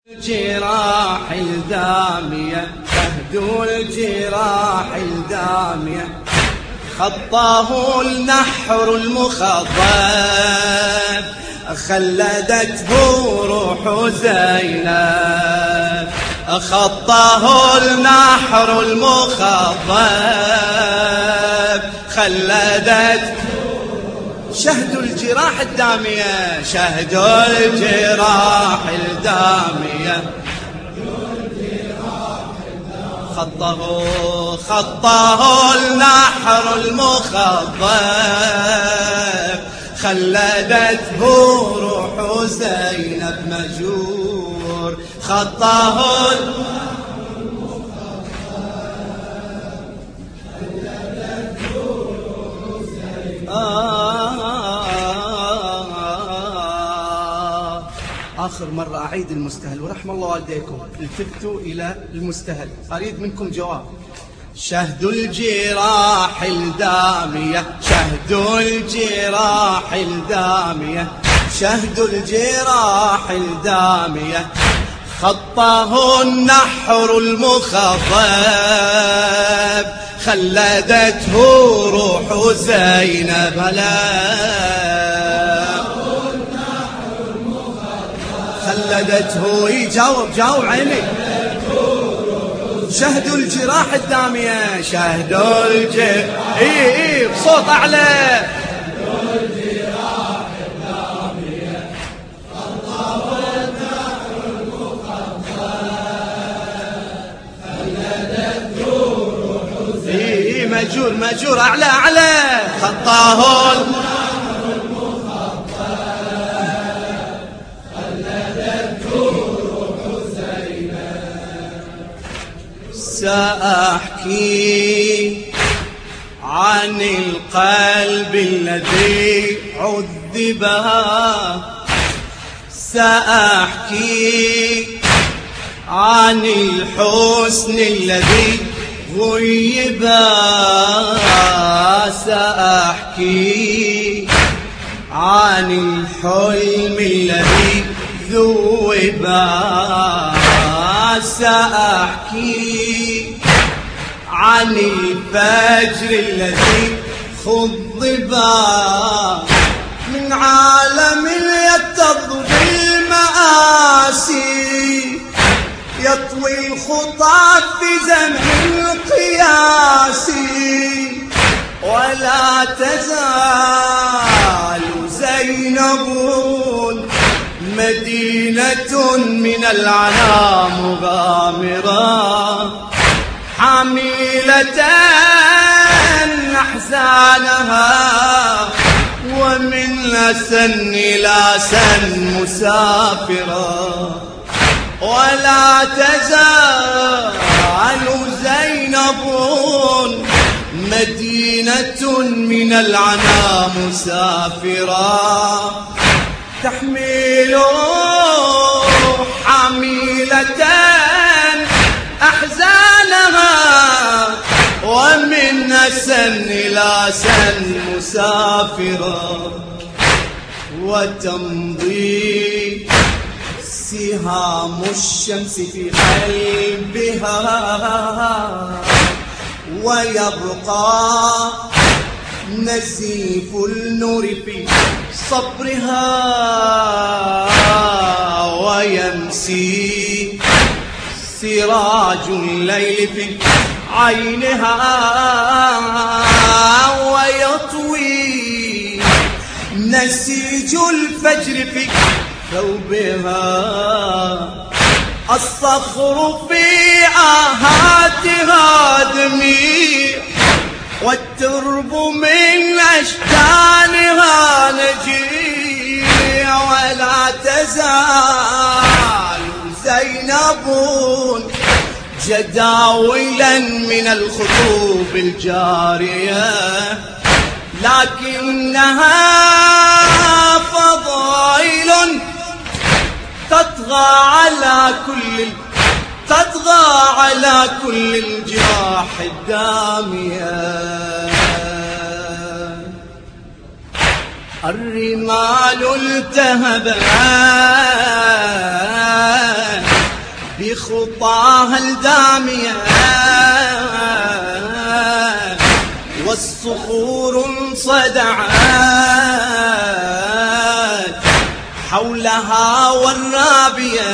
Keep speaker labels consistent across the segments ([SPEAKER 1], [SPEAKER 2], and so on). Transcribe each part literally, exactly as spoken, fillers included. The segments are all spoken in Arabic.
[SPEAKER 1] الجراح الدامية شهد الجراح الدامية خطاه النحر المخضب خلدته روح زينب خطاه النحر المخضب خلدته شهد الجراح الدامية شهد الجراح الدامية خطه خطه النحر المخضب خلدته روح زينب مجور خطه آخر مرة أعيد المستهل ورحم الله والديكم التفتوا إلى المستهل أريد منكم جواب. شهد الجراح الدامية شهد الجراح الدامية شهد الجراح الدامية خطاه النحر المخضب خلدته روح زينب هلا خلدته يجاوب جاوب عيني شهد الجراح الدامية شهد الجراح اي اي بصوت اعلى اي مجور مجور اعلى اعلى خطاه سأحكي عن القلب الذي عذبها سأحكي عن الحسن الذي غيبا سأحكي عن الحلم الذي ذوبا سأحكي عن الفجر الذي خضبا من عالم يكتظ بالمآسي يطوي الخطى في زمن القياس ولا تزال زينب مدينة من العنا مغامرة حميلة أحزانها ومن سن إلى سن مسافرة ولا تزال زينب مدينة من العنا مسافرة تحمل حميلة أحزانها ومن سن إلى سن مسافرة وتمضي سهام الشمس في قلبها ويبقى نزيف النور في صبرها ويمسي سراج الليل في عينها ويطوي نسيج الفجر في ثوبها الصخر في آهاتها دميع والترب من أشجانها نجيع ولا تزال زينب جداولا من الخطوب الجارية لكنها فضائل تطغى على كل تطغى على كل الجراح الدامية الرمال التهبت بخطاها الدامية والصخور انصدعت حولها والرابية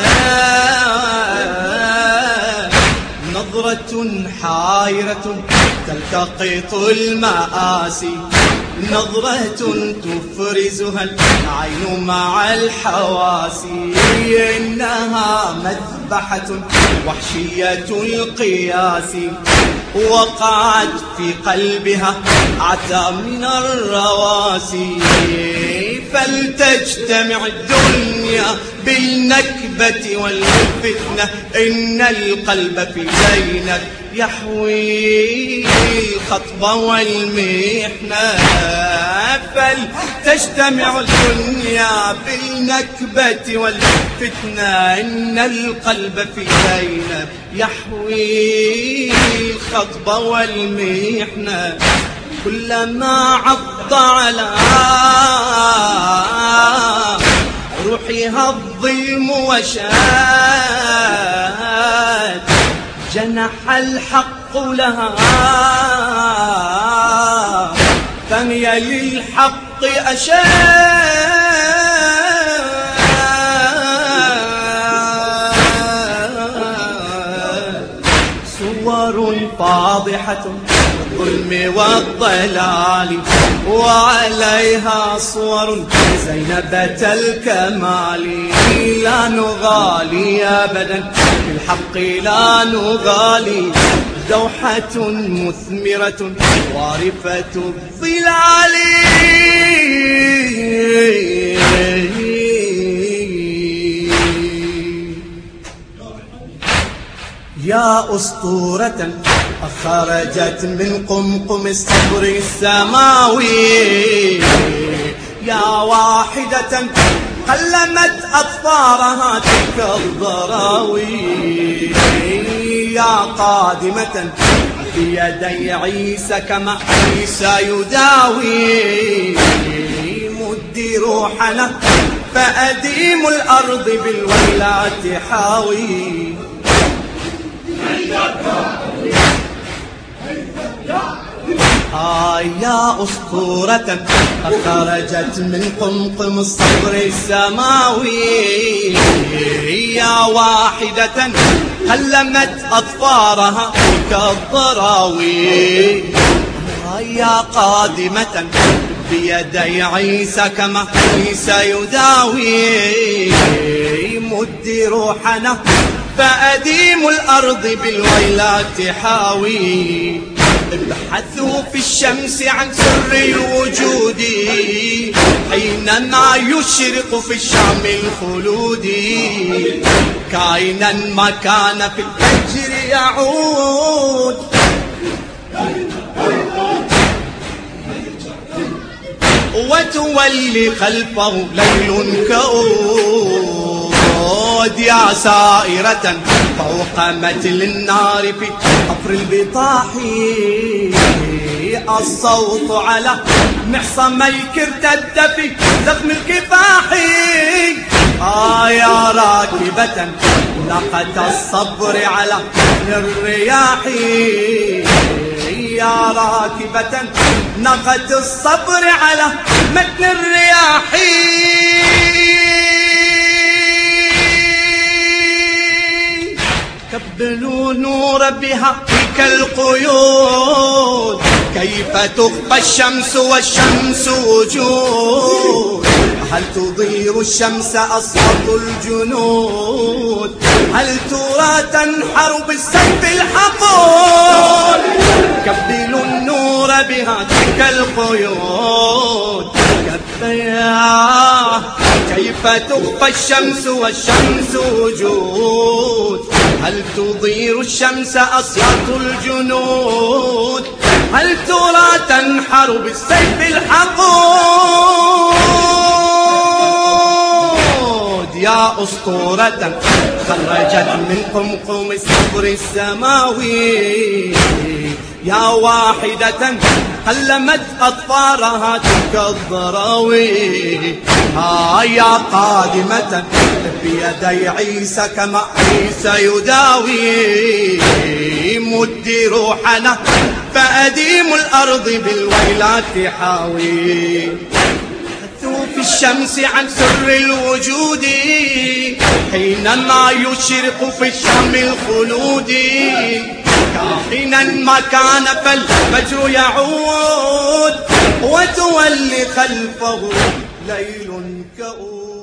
[SPEAKER 1] نظرة حائرة تلتقط المآسي نظرة تفرزها العين مع الحواسي إنها مذبحة وحشية القياس وقعت في قلبها أعتى من الرواسي فلتجتمع الدنيا بالنكبة والفتنة إن القلب في زينب يحوي الخطب والمحنة فلتجتمع الدنيا بالنكبة والفتنة إن القلب في زينب يحوي الخطب والمحنة كلما عض على روحها الظلم وشاد جنح الحق لها فهي للحق أشاد صور فاضحة الظلم والضلال وعليها صور زينبة الكمال لا نغالي أبدا في الحق لا نغالي دوحة مثمرة وارفة الظلال يا أسطورة خرجت من قمقم الصبر السماوي يا واحدة قلمت أطفارها تلك الضراوي يا قادمة بيدي عيسى كما عيسى يداوي مدي روحنا فأديم الأرض بالويلات حاوي آه يا أسطورة خرجت من قمقم الصبر السماوي يا واحدة هلمت أطفارها كالضراوي آه يا قادمة بيدي عيسى كما عيسى يداوي مدي روحنا فأديم الأرض بالويلات حاوي ابحثوا في الشمس عن سر الوجود حينما يشرق في الشام الخلود كائنا ما كان في الفجر يعود وتولي خلفه ليل كؤود يا سائرة فوق متل النار في حفر البطاح الصوت على معصميك ارتد في زخم الكفاح آه يا راكبة ناقة الصبر على الرياح يا راكبة ناقة الصبر على متن الرياح كبلوا نور بها كالقيود كيف تخفى الشمس والشمس وجود هل تضير الشمس أصوات الجنود هل ترى تنحر بالسيف الحقود كبلوا النور بها كالقيود كبيا كيف تخفى الشمس والشمس وجود هل تضير الشمس أصوات الجنود هل ترى تنحر بالسيف الحقود يا أسطورة خرجت من قمقم الصبر السماوي، يا واحدة قلمت أطفارها تلك الضراوي، ها يا قادمة بيدي عيسى كما عيسى يداوي، مدي روحنا فأديم الأرض بالويلات حاوي، في الشمس عن سر الوجود حينما يشرق في الشام الخلود، كائنا ما كان فالفجر يعود وتولي خلفه ليل كؤود.